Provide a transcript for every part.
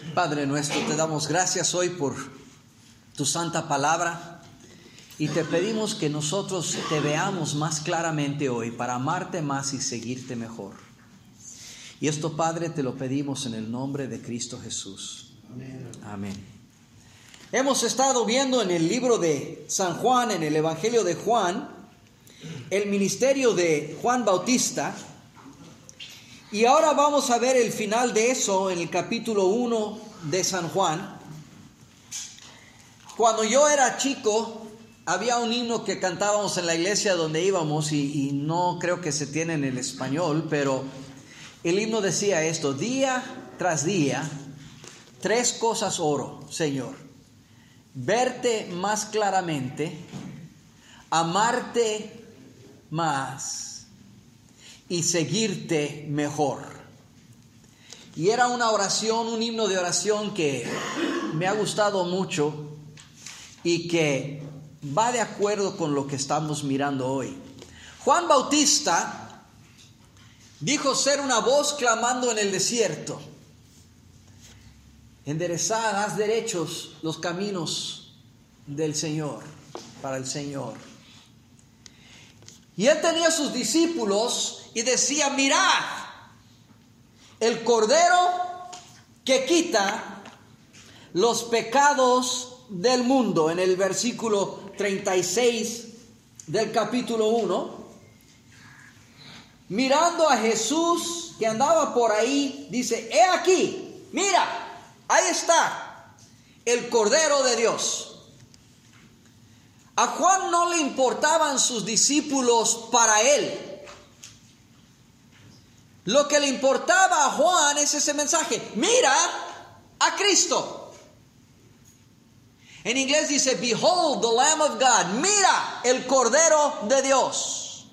Padre nuestro, te damos gracias hoy por tu santa palabra y te pedimos que nosotros te veamos más claramente hoy para amarte más y seguirte mejor. Y esto, Padre, te lo pedimos en el nombre de Cristo Jesús. Amén. Amén. Hemos estado viendo en el libro de San Juan, en el Evangelio de Juan, el ministerio de Juan Bautista. Y ahora vamos a ver el final de eso en el capítulo 1 de San Juan. Cuando yo era chico, había un himno que cantábamos en la iglesia donde íbamos y no creo que se tiene en el español, pero el himno decía esto: día tras día, tres cosas oro, Señor: verte más claramente, amarte más y seguirte mejor. Y era una oración, un himno de oración que me ha gustado mucho y que va de acuerdo con lo que estamos mirando hoy. Juan Bautista dijo ser una voz clamando en el desierto: enderezad, haz derechos los caminos del Señor, para el Señor. Y él tenía sus discípulos y decía: mirad, el Cordero que quita los pecados del mundo. En el versículo 36 del capítulo 1, mirando a Jesús que andaba por ahí, dice: he aquí, mira, ahí está el Cordero de Dios. A Juan no le importaban sus discípulos para él. Lo que le importaba a Juan es ese mensaje: mira a Cristo. En inglés dice: behold the Lamb of God. Mira el Cordero de Dios.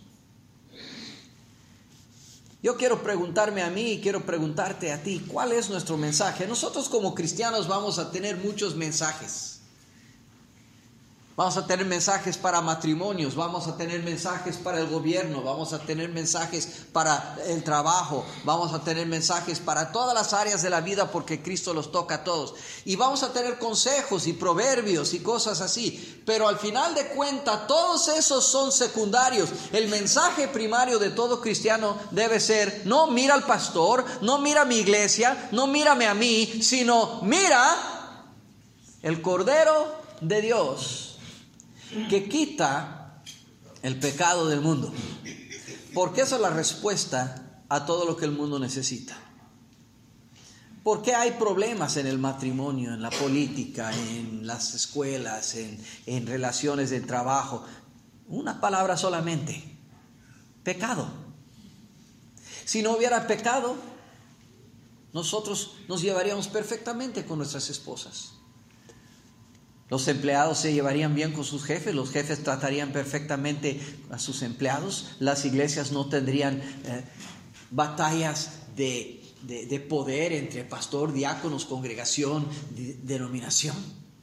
Yo quiero preguntarme a mí y quiero preguntarte a ti: ¿cuál es nuestro mensaje? Nosotros como cristianos vamos a tener muchos mensajes. Vamos a tener mensajes para matrimonios, vamos a tener mensajes para el gobierno, vamos a tener mensajes para el trabajo, vamos a tener mensajes para todas las áreas de la vida porque Cristo los toca a todos. Y vamos a tener consejos y proverbios y cosas así. Pero al final de cuentas, todos esos son secundarios. El mensaje primario de todo cristiano debe ser: no mira al pastor, no mira a mi iglesia, no mírame a mí, sino mira el Cordero de Dios que quita el pecado del mundo. Porque esa es la respuesta a todo lo que el mundo necesita. ¿Por qué hay problemas en el matrimonio, en la política, en las escuelas, en relaciones de trabajo? Una palabra solamente: pecado. Si no hubiera pecado, nosotros nos llevaríamos perfectamente con nuestras esposas. Los empleados se llevarían bien con sus jefes, los jefes tratarían perfectamente a sus empleados, las iglesias no tendrían batallas de poder entre pastor, diáconos, congregación, denominación.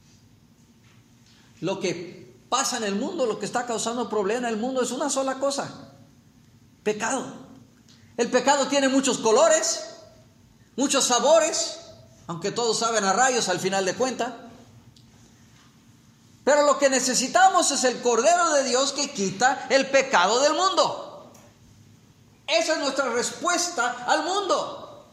Lo que pasa en el mundo, lo que está causando problema en el mundo es una sola cosa: pecado. El pecado tiene muchos colores, muchos sabores, aunque todos saben a rayos al final de cuentas. Pero lo que necesitamos es el Cordero de Dios que quita el pecado del mundo. Esa es nuestra respuesta al mundo.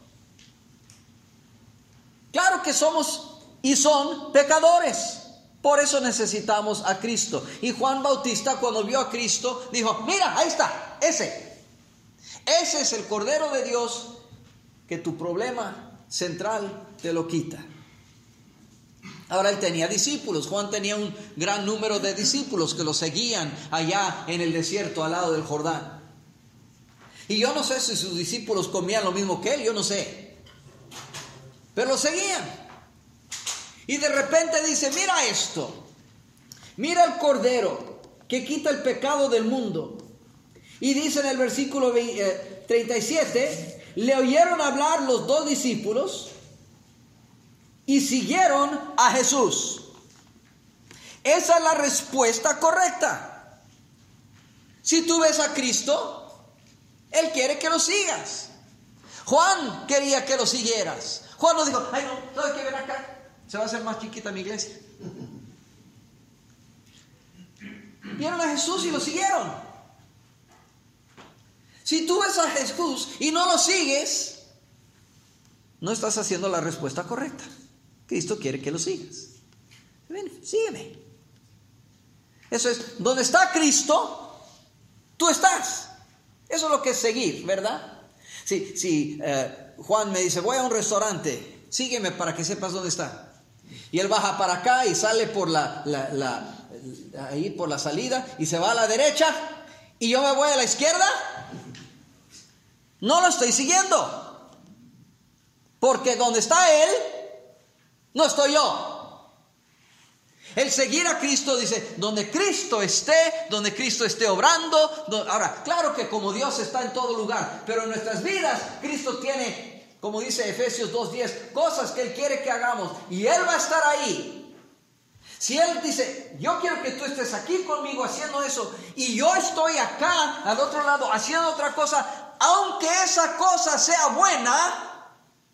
Claro que somos y son pecadores. Por eso necesitamos a Cristo. Y Juan Bautista, cuando vio a Cristo, dijo: mira, ahí está, ese es el Cordero de Dios que tu problema central te lo quita. Ahora, él tenía discípulos. Juan tenía un gran número de discípulos que lo seguían allá en el desierto al lado del Jordán. Y yo no sé si sus discípulos comían lo mismo que él, yo no sé. Pero lo seguían. Y de repente dice: mira esto. Mira el Cordero que quita el pecado del mundo. Y dice en el versículo 37, le oyeron hablar los dos discípulos y siguieron a Jesús. Esa es la respuesta correcta. Si tú ves a Cristo, Él quiere que lo sigas. Juan quería que lo siguieras. Juan no dijo, ay no, ¿sabes qué? Ven acá, se va a hacer más chiquita mi iglesia. Vieron a Jesús y lo siguieron. Si tú ves a Jesús y no lo sigues, no estás haciendo la respuesta correcta. Cristo quiere que lo sigas. Ven, sígueme. Eso es, donde está Cristo, tú estás. Eso es lo que es seguir, ¿verdad? Si Juan me dice, voy a un restaurante, sígueme para que sepas dónde está. Y él baja para acá y sale por ahí por la salida y se va a la derecha y yo me voy a la izquierda, no lo estoy siguiendo. Porque donde está él, no estoy yo. El seguir a Cristo dice, donde Cristo esté obrando. Ahora, claro que como Dios está en todo lugar, pero en nuestras vidas Cristo tiene, como dice Efesios 2:10, cosas que Él quiere que hagamos y Él va a estar ahí. Si Él dice, yo quiero que tú estés aquí conmigo haciendo eso y yo estoy acá al otro lado haciendo otra cosa, aunque esa cosa sea buena,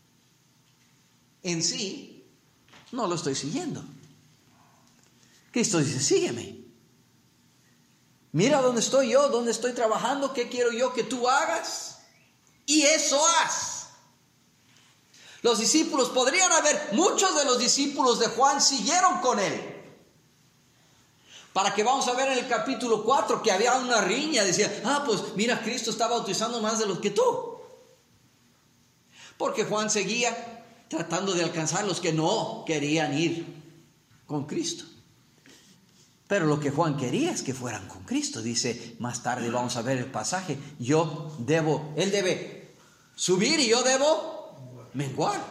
en sí, no lo estoy siguiendo. Cristo dice, sígueme. Mira dónde estoy yo, dónde estoy trabajando, qué quiero yo que tú hagas. Y eso haz. Los discípulos, muchos de los discípulos de Juan siguieron con él. Para que vamos a ver en el capítulo 4 que había una riña. Decía, pues mira, Cristo está bautizando más de los que tú. Porque Juan seguía tratando de alcanzar los que no querían ir con Cristo. Pero lo que Juan quería es que fueran con Cristo. Dice, más tarde vamos a ver el pasaje. Él debe subir y yo debo menguar.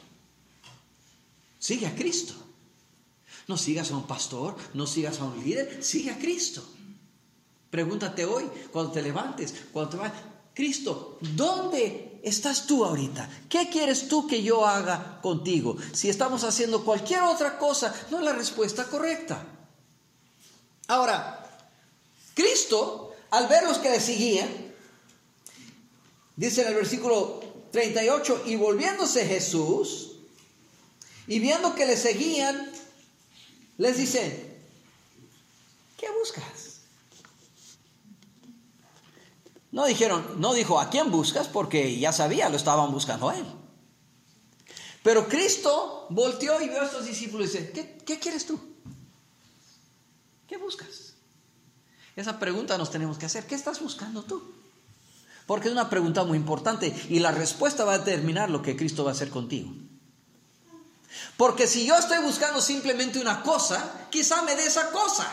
Sigue a Cristo. No sigas a un pastor, no sigas a un líder, sigue a Cristo. Pregúntate hoy, cuando te levantes, cuando te vayas, Cristo, ¿dónde estás tú ahorita? ¿Qué quieres tú que yo haga contigo? Si estamos haciendo cualquier otra cosa, no es la respuesta correcta. Ahora, Cristo, al ver los que le seguían, dice en el versículo 38, y volviéndose Jesús, y viendo que le seguían, les dice, ¿qué buscas? No dijo, ¿a quién buscas? Porque ya sabía, lo estaban buscando a él. Pero Cristo volteó y vio a estos discípulos y dice, ¿qué quieres tú? ¿Qué buscas? Esa pregunta nos tenemos que hacer. ¿Qué estás buscando tú? Porque es una pregunta muy importante y la respuesta va a determinar lo que Cristo va a hacer contigo. Porque si yo estoy buscando simplemente una cosa, quizá me dé esa cosa.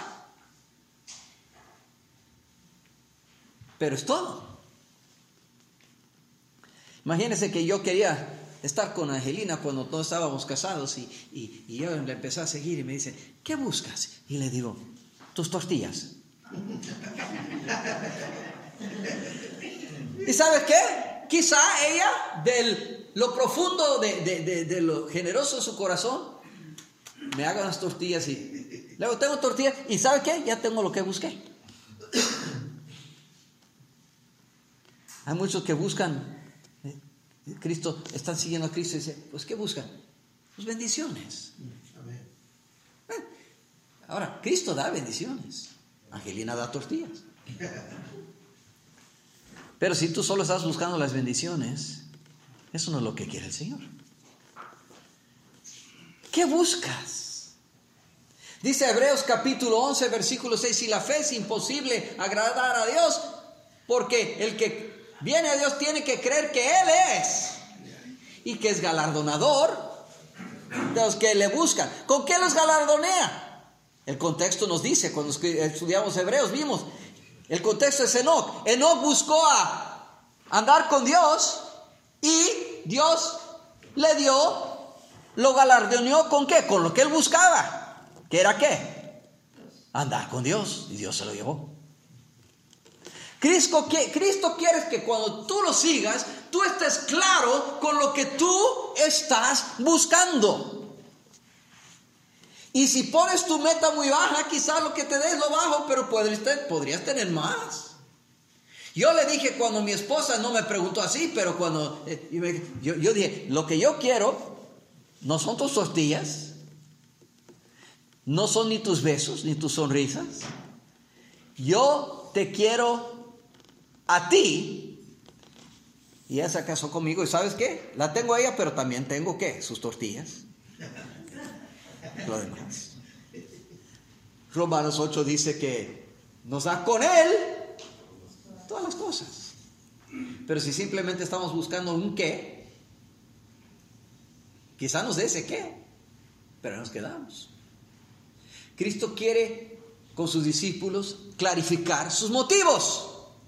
Pero es todo. Imagínense que yo quería estar con Angelina cuando todos estábamos casados y yo le empecé a seguir y me dice, ¿qué buscas? Y le digo, tus tortillas. ¿Y sabes qué? Quizá ella, de lo profundo, de lo generoso de su corazón, me haga unas tortillas y luego tengo tortillas y ¿sabe qué? Ya tengo lo que busqué. Hay muchos que buscan Cristo, están siguiendo a Cristo y dicen, pues ¿qué buscan? Pues bendiciones. Ahora, Cristo da bendiciones. Angelina da tortillas. Pero si tú solo estás buscando las bendiciones, eso no es lo que quiere el Señor. ¿Qué buscas? Dice Hebreos capítulo 11, versículo 6, si la fe es imposible agradar a Dios, porque el que viene a Dios tiene que creer que Él es y que es galardonador de los que le buscan. ¿Con qué los galardonea? El contexto nos dice, cuando estudiamos Hebreos, vimos, el contexto es Enoc. Enoc buscó a andar con Dios y Dios le dio, lo galardoneó ¿con qué? Con lo que él buscaba. ¿Qué era qué? Andar con Dios, y Dios se lo llevó. Cristo quiere que cuando tú lo sigas, tú estés claro con lo que tú estás buscando. Y si pones tu meta muy baja, quizás lo que te dé es lo bajo, pero podrías tener más. Yo le dije cuando mi esposa no me preguntó así, pero cuando yo dije, lo que yo quiero no son tus tortillas, no son ni tus besos, ni tus sonrisas. Yo te quiero a ti. Y ella se casó conmigo, y ¿sabes qué? La tengo a ella, pero también tengo, ¿qué? Sus tortillas. Lo demás. Romanos 8 dice que nos da con Él todas las cosas. Pero si simplemente estamos buscando un qué, quizá nos dé ese qué, pero nos quedamos. Cristo quiere con sus discípulos clarificar sus motivos.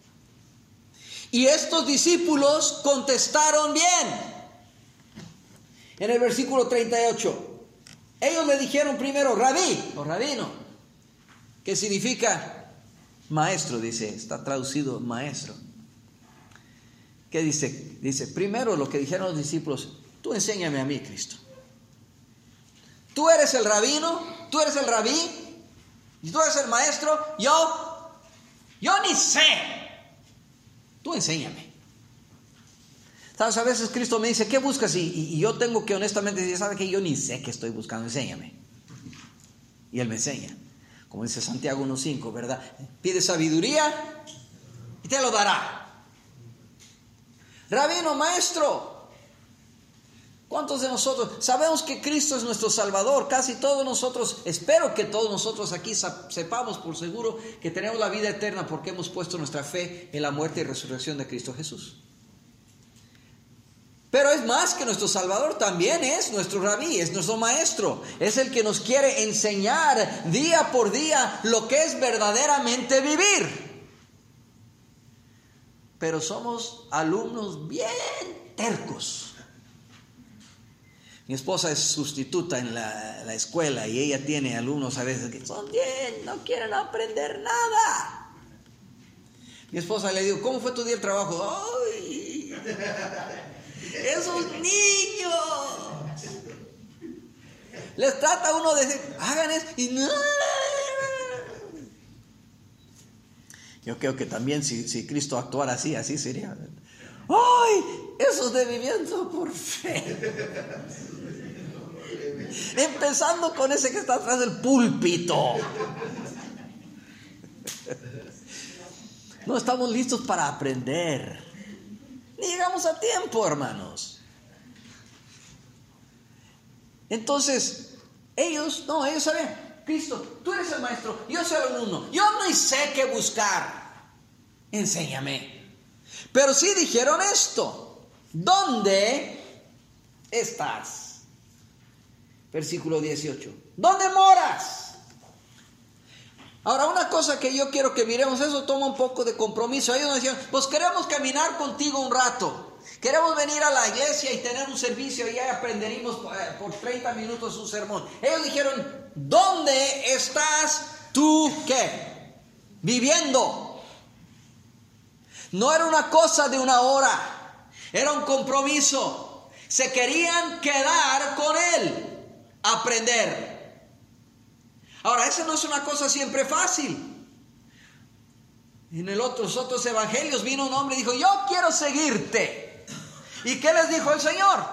Y estos discípulos contestaron bien. En el versículo 38, ellos le dijeron primero, rabí o rabino, que significa maestro, dice, está traducido maestro. ¿Qué dice? Dice, primero lo que dijeron los discípulos, tú enséñame a mí, Cristo. Tú eres el rabino, tú eres el rabí, y tú eres el maestro, yo ni sé. Tú enséñame. ¿Sabes? A veces Cristo me dice, ¿qué buscas? Y yo tengo que honestamente decir, ¿sabe qué? Yo ni sé qué estoy buscando, enséñame. Y Él me enseña. Como dice Santiago 1:5, ¿verdad? Pide sabiduría y te lo dará. Rabino, maestro. ¿Cuántos de nosotros sabemos que Cristo es nuestro Salvador? Casi todos nosotros, espero que todos nosotros aquí sepamos por seguro que tenemos la vida eterna porque hemos puesto nuestra fe en la muerte y resurrección de Cristo Jesús. Pero es más que nuestro Salvador, también es nuestro rabí, es nuestro maestro. Es el que nos quiere enseñar día por día lo que es verdaderamente vivir. Pero somos alumnos bien tercos. Mi esposa es sustituta en la escuela y ella tiene alumnos a veces que son bien, no quieren aprender nada. Mi esposa le digo, ¿cómo fue tu día de trabajo? ¡Ay! ¡Esos niños! Les trata uno de decir, hagan eso y no. Yo creo que también si Cristo actuara así sería. ¡Ay! Esos de viviendo por fe. Empezando con ese que está atrás del púlpito. No estamos listos para aprender. Ni llegamos a tiempo, hermanos. Entonces, ellos saben, Cristo, tú eres el maestro, yo soy el alumno, yo no sé qué buscar. Enséñame. Pero sí dijeron esto. ¿Dónde estás? Versículo 18. ¿Dónde moras? Ahora, una cosa que yo quiero que miremos, eso toma un poco de compromiso. Ellos nos decían, pues queremos caminar contigo un rato. Queremos venir a la iglesia y tener un servicio y ya aprenderemos por 30 minutos un sermón. Ellos dijeron, ¿dónde estás tú qué? Viviendo. No era una cosa de una hora, era un compromiso. Se querían quedar con Él. Aprender. Ahora, esa no es una cosa siempre fácil. En los otros evangelios vino un hombre y dijo, yo quiero seguirte. ¿Y qué les dijo el Señor?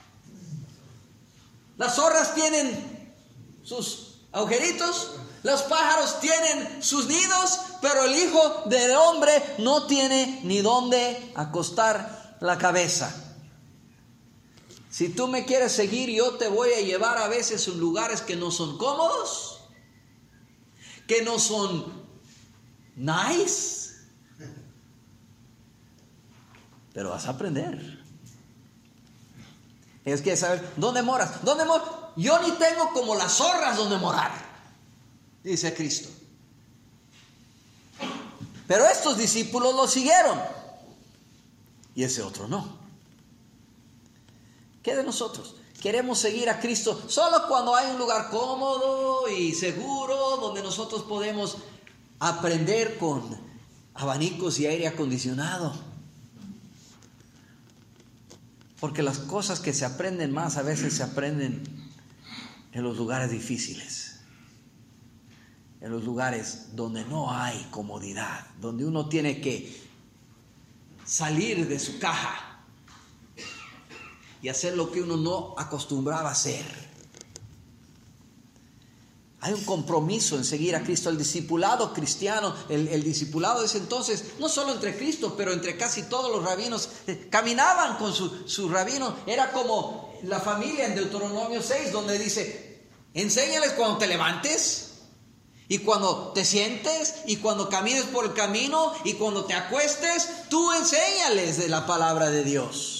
Las zorras tienen sus agujeritos, los pájaros tienen sus nidos, pero el Hijo del Hombre no tiene ni dónde acostar la cabeza. Si tú me quieres seguir, yo te voy a llevar a veces en lugares que no son cómodos, que no son nice, pero vas a aprender. Es que saber, ¿dónde moras? ¿Dónde moras? Yo ni tengo como las zorras donde morar, dice Cristo. Pero estos discípulos lo siguieron y ese otro no. ¿Qué de nosotros? Queremos seguir a Cristo solo cuando hay un lugar cómodo y seguro donde nosotros podemos aprender con abanicos y aire acondicionado. Porque las cosas que se aprenden más a veces se aprenden en los lugares difíciles, en los lugares donde no hay comodidad, donde uno tiene que salir de su caja y hacer lo que uno no acostumbraba a hacer. Hay un compromiso en seguir a Cristo. El discipulado cristiano, el discipulado de ese entonces, no solo entre Cristo, pero entre casi todos los rabinos, caminaban con su rabino. Era como la familia en Deuteronomio 6, donde dice, enséñales cuando te levantes, y cuando te sientes, y cuando camines por el camino, y cuando te acuestes, tú enséñales de la palabra de Dios.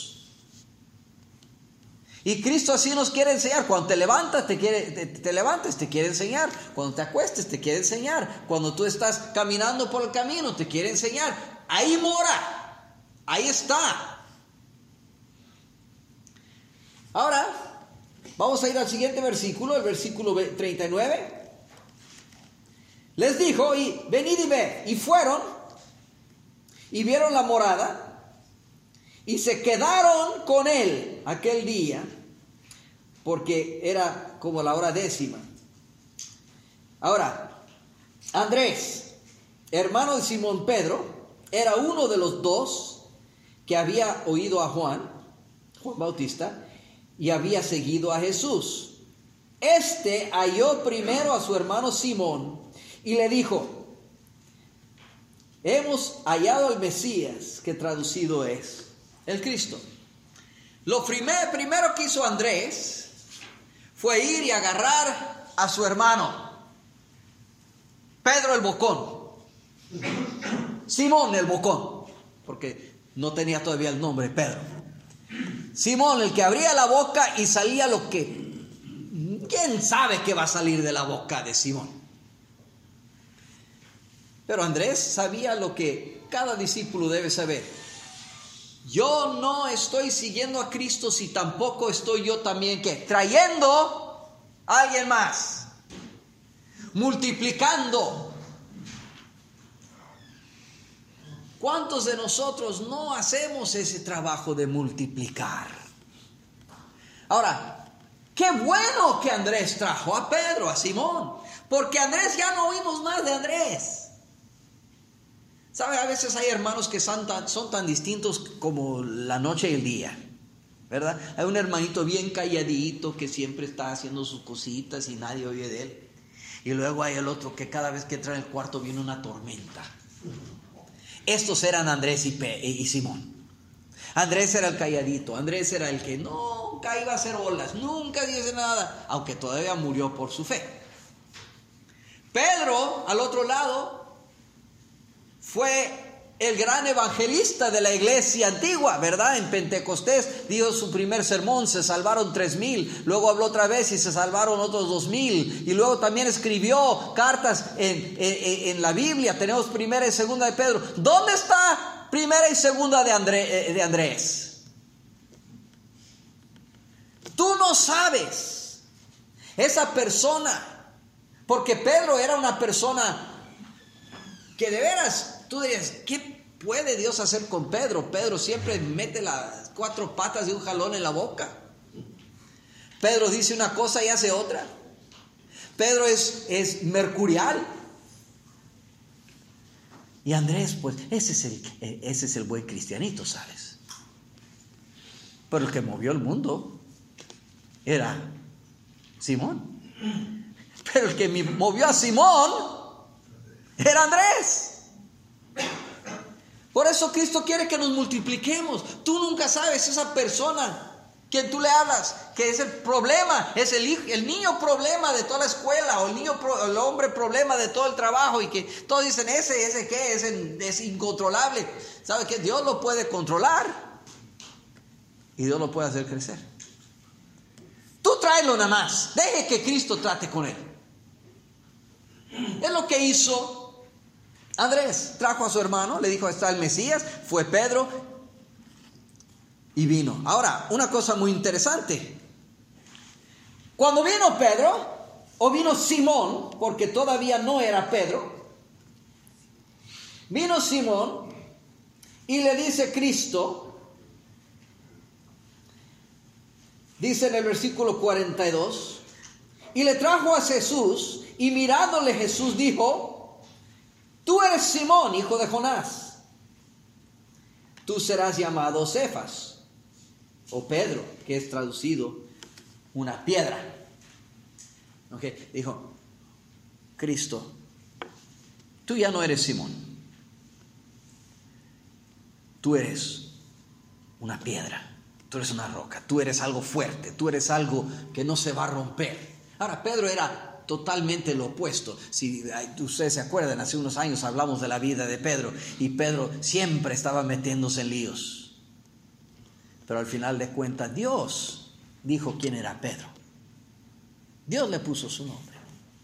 Y Cristo así nos quiere enseñar. Cuando te levantas, te quiere enseñar. Cuando te acuestes, te quiere enseñar. Cuando tú estás caminando por el camino, te quiere enseñar. Ahí mora. Ahí está. Ahora, vamos a ir al siguiente versículo, el versículo 39. Les dijo, y venid y ved. Y fueron, y vieron la morada, y se quedaron con él aquel día, porque era como la hora 10. Ahora, Andrés, hermano de Simón Pedro, era uno de los dos que había oído a Juan Bautista, y había seguido a Jesús. Este halló primero a su hermano Simón, y le dijo, hemos hallado al Mesías, que traducido es el Cristo. Lo primero que hizo Andrés fue ir y agarrar a su hermano Pedro el bocón, Simón el bocón, porque no tenía todavía el nombre Pedro. Simón, el que abría la boca y salía lo que, ¿quién sabe qué va a salir de la boca de Simón? Pero Andrés sabía lo que cada discípulo debe saber. Yo no estoy siguiendo a Cristo si tampoco estoy yo también, ¿qué? Trayendo a alguien más, multiplicando. ¿Cuántos de nosotros no hacemos ese trabajo de multiplicar? Ahora, qué bueno que Andrés trajo a Pedro, a Simón, porque Andrés ya no oímos más de Andrés. ¿Sabe? A veces hay hermanos que son tan distintos como la noche y el día, ¿verdad? Hay un hermanito bien calladito que siempre está haciendo sus cositas y nadie oye de él. Y luego hay el otro que cada vez que entra en el cuarto viene una tormenta. Estos eran Andrés y Simón. Andrés era el calladito, Andrés era el que nunca iba a hacer olas, nunca dice nada, aunque todavía murió por su fe. Pedro, al otro lado, fue el gran evangelista de la iglesia antigua, ¿verdad? En Pentecostés dio su primer sermón, se salvaron 3,000, luego habló otra vez y se salvaron otros 2,000, y luego también escribió cartas en la Biblia. Tenemos primera y segunda de Pedro. ¿Dónde está primera y segunda de Andrés? Tú no sabes esa persona, porque Pedro era una persona que de veras tú dirías, ¿qué puede Dios hacer con Pedro? Pedro siempre mete las 4 patas de un jalón en la boca. Pedro dice una cosa y hace otra. Pedro es mercurial. Y Andrés, pues, ese es el buen cristianito, ¿sabes? Pero el que movió el mundo era Simón. Pero el que movió a Simón era Andrés. Por eso Cristo quiere que nos multipliquemos. Tú nunca sabes esa persona que tú le hablas, que es el problema, es el niño problema de toda la escuela, o el hombre problema de todo el trabajo, y que todos dicen, ese ¿qué? Es incontrolable. ¿Sabe qué? Dios lo puede controlar y Dios lo puede hacer crecer. Tú tráelo nada más, deje que Cristo trate con él. Es lo que hizo Andrés. Trajo a su hermano, le dijo, está el Mesías, fue Pedro y vino. Ahora, una cosa muy interesante. Cuando vino Pedro, o vino Simón, porque todavía no era Pedro, vino Simón y le dice Cristo, dice en el versículo 42, y le trajo a Jesús, y mirándole Jesús dijo, tú eres Simón, hijo de Jonás, tú serás llamado Cefas, o Pedro, que es traducido una piedra. Okay. Dijo, Cristo, tú ya no eres Simón, tú eres una piedra. Tú eres una roca, tú eres algo fuerte, tú eres algo que no se va a romper. Ahora, Pedro era totalmente lo opuesto. Si ustedes se acuerdan, hace unos años hablamos de la vida de Pedro, y Pedro siempre estaba metiéndose en líos. Pero al final de cuentas, Dios dijo quién era Pedro. Dios le puso su nombre.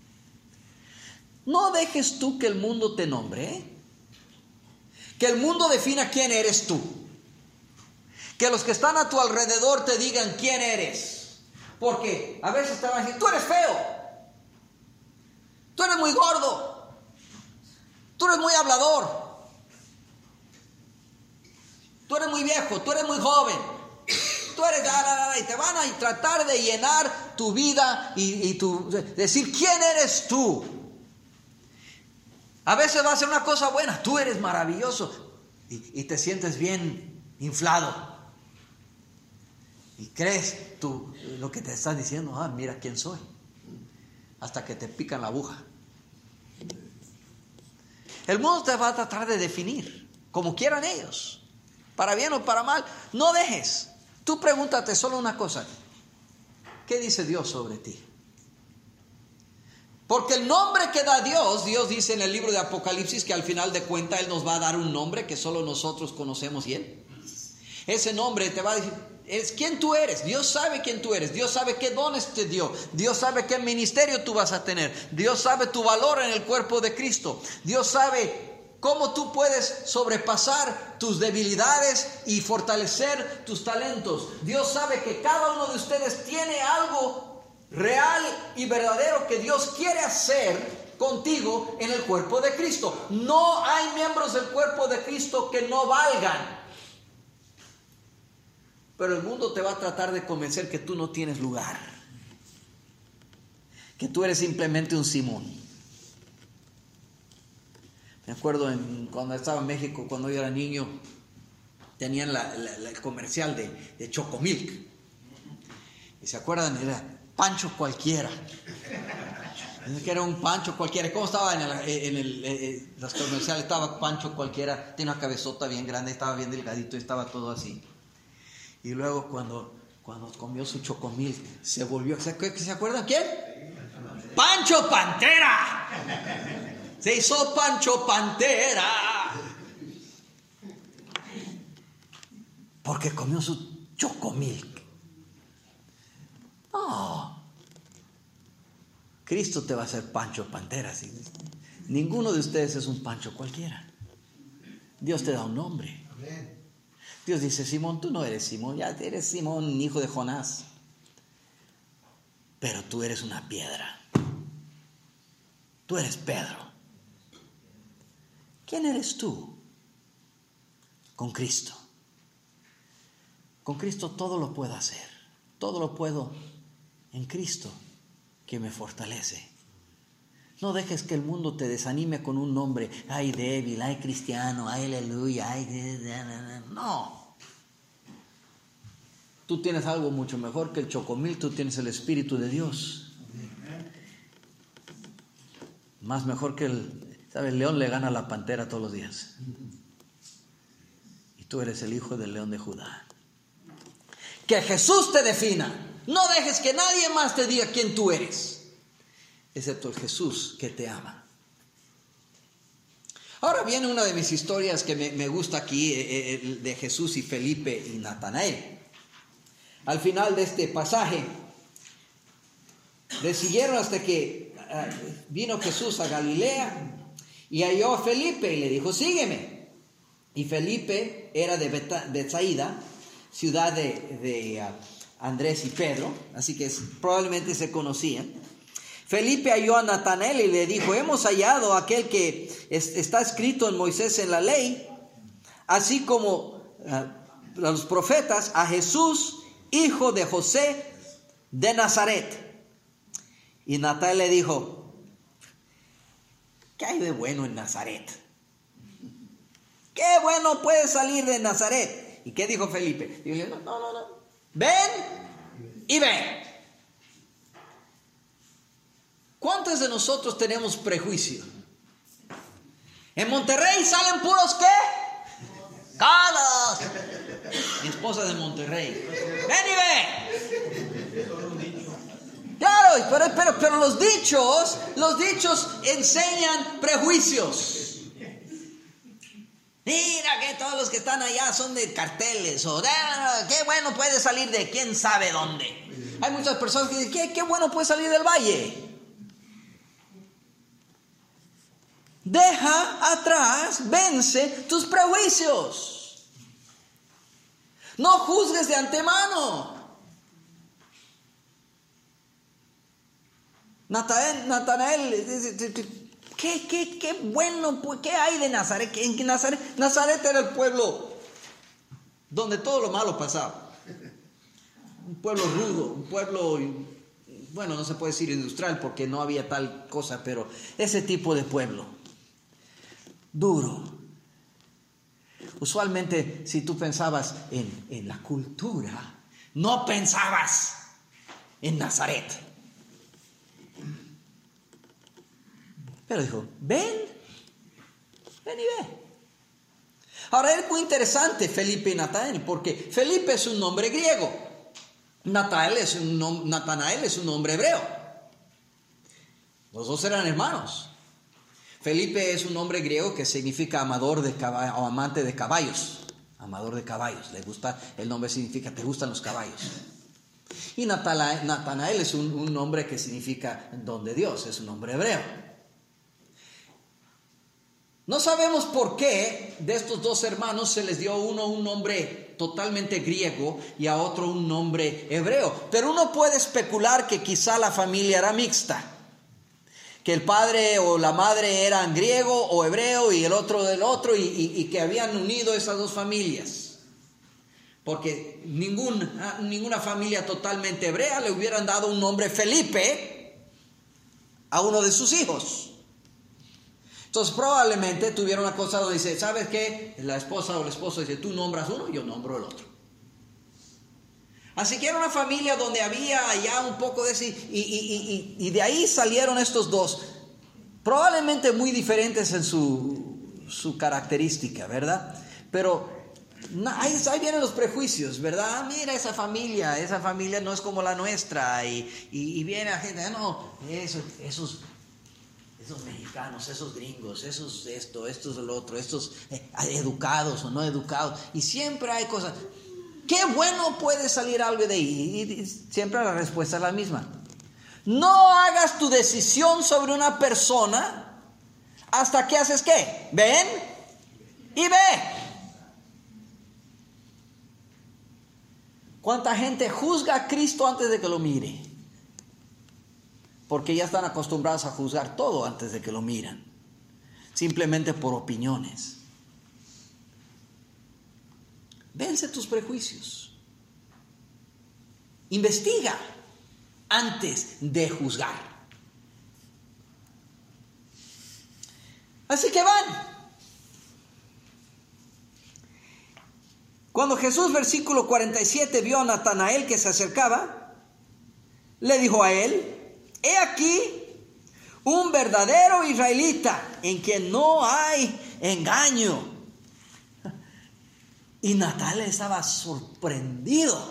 No dejes tú que el mundo te nombre, ¿eh? Que el mundo defina quién eres tú. Que los que están a tu alrededor te digan quién eres. Porque a veces te van a decir, tú eres feo, tú eres muy gordo, tú eres muy hablador, tú eres muy viejo, tú eres muy joven, tú eres... Y te van a tratar de llenar tu vida y decir quién eres tú. A veces va a ser una cosa buena, tú eres maravilloso, y te sientes bien inflado. Y crees tú lo que te están diciendo, mira quién soy. Hasta que te pican la aguja. El mundo te va a tratar de definir, como quieran ellos, para bien o para mal. No dejes. Tú pregúntate solo una cosa. ¿Qué dice Dios sobre ti? Porque el nombre que da Dios dice en el libro de Apocalipsis que al final de cuentas Él nos va a dar un nombre que solo nosotros conocemos y Él. Ese nombre te va a decir, es quién tú eres. Dios sabe quién tú eres. Dios sabe qué dones te dio. Dios sabe qué ministerio tú vas a tener. Dios sabe tu valor en el cuerpo de Cristo. Dios sabe cómo tú puedes sobrepasar tus debilidades y fortalecer tus talentos. Dios sabe que cada uno de ustedes tiene algo real y verdadero que Dios quiere hacer contigo en el cuerpo de Cristo. No hay miembros del cuerpo de Cristo que no valgan. Pero el mundo te va a tratar de convencer que tú no tienes lugar. Que tú eres simplemente un Simón. Me acuerdo cuando estaba en México, cuando yo era niño, tenían el comercial de Chocomilk. Y se acuerdan, era Pancho cualquiera. Que era un Pancho cualquiera. ¿Cómo estaba en los comerciales? Estaba Pancho cualquiera, tenía una cabezota bien grande, estaba bien delgadito, estaba todo así. Y luego cuando comió su Chocomilk, se volvió... ¿Se acuerdan quién? ¡Pancho Pantera! Se hizo Pancho Pantera. Porque comió su Chocomilk. No. Cristo te va a hacer Pancho Pantera. ¿Sí? Ninguno de ustedes es un Pancho cualquiera. Dios te da un nombre. Dios dice, Simón, tú no eres Simón, ya eres Simón, hijo de Jonás. Pero tú eres una piedra. Tú eres Pedro. ¿Quién eres tú? Con Cristo. Con Cristo todo lo puedo hacer. Todo lo puedo en Cristo que me fortalece. No dejes que el mundo te desanime con un nombre. Ay, débil, ay, cristiano, ay, aleluya, ay, no. Tú tienes algo mucho mejor que el Chocomilk. Tú tienes el Espíritu de Dios. Más mejor que el león le gana a la pantera todos los días. Y tú eres el hijo del león de Judá. Que Jesús te defina. No dejes que nadie más te diga quién tú eres, excepto el Jesús que te ama. Ahora viene una de mis historias que me gusta aquí, de Jesús y Felipe y Natanael. Al final de este pasaje, le siguieron hasta que vino Jesús a Galilea y halló a Felipe y le dijo, sígueme. Y Felipe era de Betsaida, ciudad de Andrés y Pedro, así que probablemente se conocían. Felipe halló a Natanael y le dijo, hemos hallado a aquel que está escrito en Moisés en la ley, así como los profetas, a Jesús, hijo de José de Nazaret. Y Natanael le dijo, ¿qué hay de bueno en Nazaret? qué bueno puede salir de Nazaret. ¿Y qué dijo Felipe? Dijo, no. Ven y ve. ¿Cuántos de nosotros tenemos prejuicio? En Monterrey salen puros ¿qué? ¡Calos! Mi esposa de Monterrey. ¡Ven y ve! Claro, pero los dichos enseñan prejuicios. Mira que todos los que están allá son de carteles. O qué bueno puede salir de quién sabe dónde. Hay muchas personas que dicen, qué bueno puede salir del valle. Deja atrás, vence tus prejuicios. No juzgues de antemano. Natanael dice, qué bueno, ¿qué hay de Nazaret? En Nazaret era el pueblo donde todo lo malo pasaba. Un pueblo rudo, un pueblo, bueno, no se puede decir industrial porque no había tal cosa, pero ese tipo de pueblo. Duro. Usualmente, si tú pensabas en la cultura, no pensabas en Nazaret. Pero dijo, ven y ve. Ahora es muy interesante Felipe y Natanael, porque Felipe es un nombre griego, Natanael es un nombre hebreo. Los dos eran hermanos. Felipe es un nombre griego que significa amador de caballos o amante de caballos. Amador de caballos. Le gusta, el nombre significa te gustan los caballos. Y Natanael es un nombre que significa don de Dios. Es un nombre hebreo. No sabemos por qué de estos dos hermanos se les dio uno un nombre totalmente griego y a otro un nombre hebreo. Pero uno puede especular que quizá la familia era mixta. Que el padre o la madre eran griego o hebreo y el otro del otro y que habían unido esas dos familias. Porque ninguna familia totalmente hebrea le hubieran dado un nombre Felipe a uno de sus hijos. Entonces probablemente tuvieron una cosa donde dice, ¿sabes qué? La esposa o el esposo dice, tú nombras uno, yo nombro el otro. Así que era una familia donde había ya un poco de ese, y de ahí salieron estos dos, probablemente muy diferentes en su característica, ¿verdad? Pero ahí vienen los prejuicios, ¿verdad? Mira esa familia no es como la nuestra, y viene la gente, no, esos mexicanos, esos gringos, esos estos lo otro, estos educados o no educados, y siempre hay cosas. Qué bueno puede salir algo de ahí. Y siempre la respuesta es la misma. No hagas tu decisión sobre una persona hasta que haces ¿qué? Ven y ve. ¿Cuánta gente juzga a Cristo antes de que lo mire? Porque ya están acostumbrados a juzgar todo antes de que lo miran. Simplemente por opiniones. Vence tus prejuicios. Investiga antes de juzgar. Así que van. Cuando Jesús, versículo 47, vio a Natanael que se acercaba, le dijo a él, he aquí un verdadero israelita en quien no hay engaño. Y Natanael estaba sorprendido.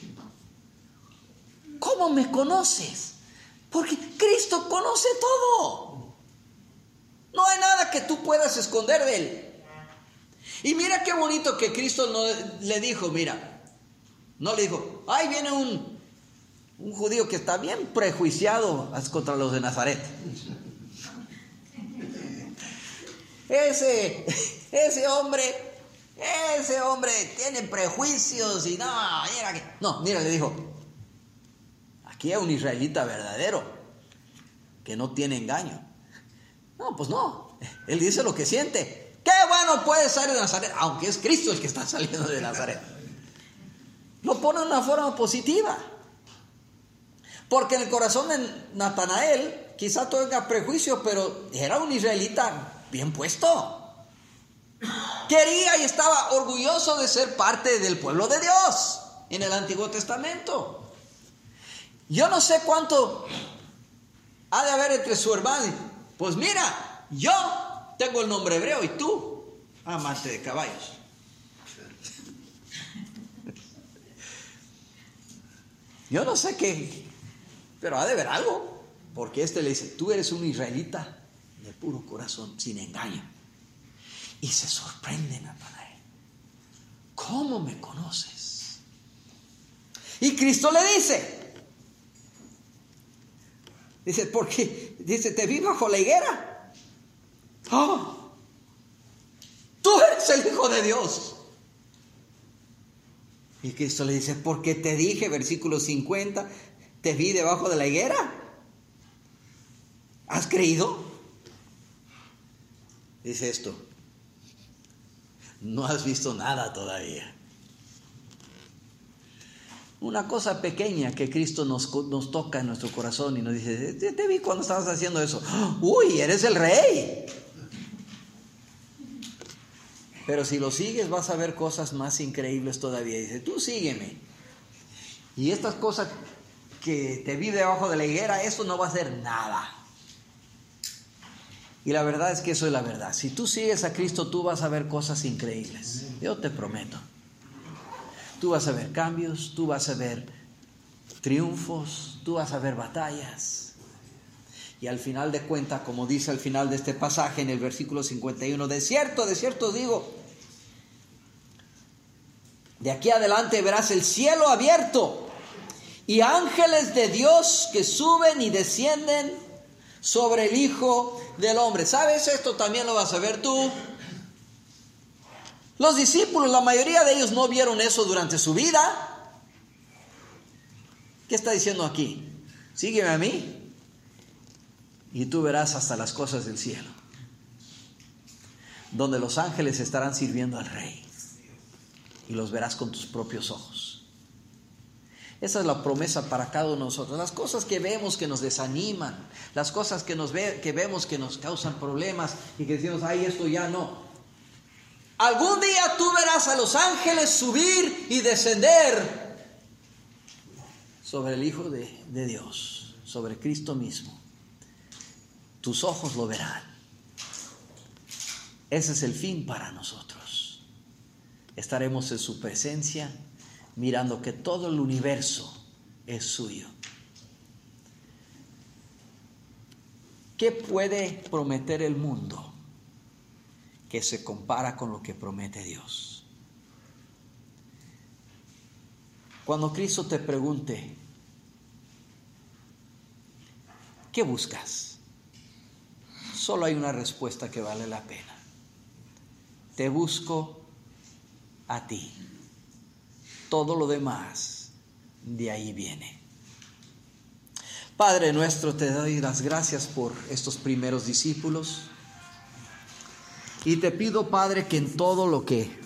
¿Cómo me conoces? Porque Cristo conoce todo. No hay nada que tú puedas esconder de él. Y mira qué bonito que Cristo no le dijo, mira, no le dijo, ay, viene un judío que está bien prejuiciado contra los de Nazaret. Ese hombre tiene prejuicios y mira, le dijo, aquí hay un israelita verdadero que no tiene engaño. No, pues no, él dice lo que siente. Qué bueno puede salir de Nazaret, aunque es Cristo el que está saliendo de Nazaret. Lo pone de una forma positiva. Porque en el corazón de Natanael quizá tenga prejuicio, pero era un israelita bien puesto. quería y estaba orgulloso de ser parte del pueblo de Dios en el Antiguo Testamento. Yo no sé cuánto ha de haber entre su hermano. Pues mira, yo tengo el nombre hebreo y tú, amante de caballos. Yo no sé qué, pero ha de haber algo. Porque este le dice, tú eres un israelita de puro corazón, sin engaño. Y se sorprende Natanael. ¿Cómo me conoces? Y Cristo le dice, porque, te vi bajo la higuera. ¡Oh! Tú eres el Hijo de Dios. Y Cristo le dice, porque te dije, versículo 50, te vi debajo de la higuera. ¿Has creído? Dice esto, no has visto nada todavía. Una cosa pequeña que Cristo nos toca en nuestro corazón y nos dice, te vi cuando estabas haciendo eso. ¡Uy, eres el rey! Pero si lo sigues vas a ver cosas más increíbles todavía. Dice, tú sígueme. Y estas cosas que te vi debajo de la higuera, eso no va a ser nada. Y la verdad es que eso es la verdad. Si tú sigues a Cristo, tú vas a ver cosas increíbles. Yo te prometo. Tú vas a ver cambios, tú vas a ver triunfos, tú vas a ver batallas. Y al final de cuentas, como dice al final de este pasaje en el versículo 51, de cierto digo, de aquí adelante verás el cielo abierto y ángeles de Dios que suben y descienden sobre el Hijo del Hombre. ¿Sabes? Esto también lo vas a ver tú. Los discípulos, la mayoría de ellos no vieron eso durante su vida. ¿Qué está diciendo aquí? Sígueme a mí y tú verás hasta las cosas del cielo, donde los ángeles estarán sirviendo al Rey y los verás con tus propios ojos. Esa es la promesa para cada uno de nosotros. Las cosas que vemos que nos desaniman, las cosas que vemos que nos causan problemas y que decimos, ay, esto ya no. Algún día tú verás a los ángeles subir y descender sobre el Hijo de Dios, sobre Cristo mismo. Tus ojos lo verán. Ese es el fin para nosotros. Estaremos en su presencia, mirando que todo el universo es suyo. ¿Qué puede prometer el mundo que se compara con lo que promete Dios? Cuando Cristo te pregunte, ¿qué buscas? Solo hay una respuesta que vale la pena. Te busco a ti. Todo lo demás de ahí viene. Padre nuestro, te doy las gracias por estos primeros discípulos. Y te pido, Padre, que en todo lo que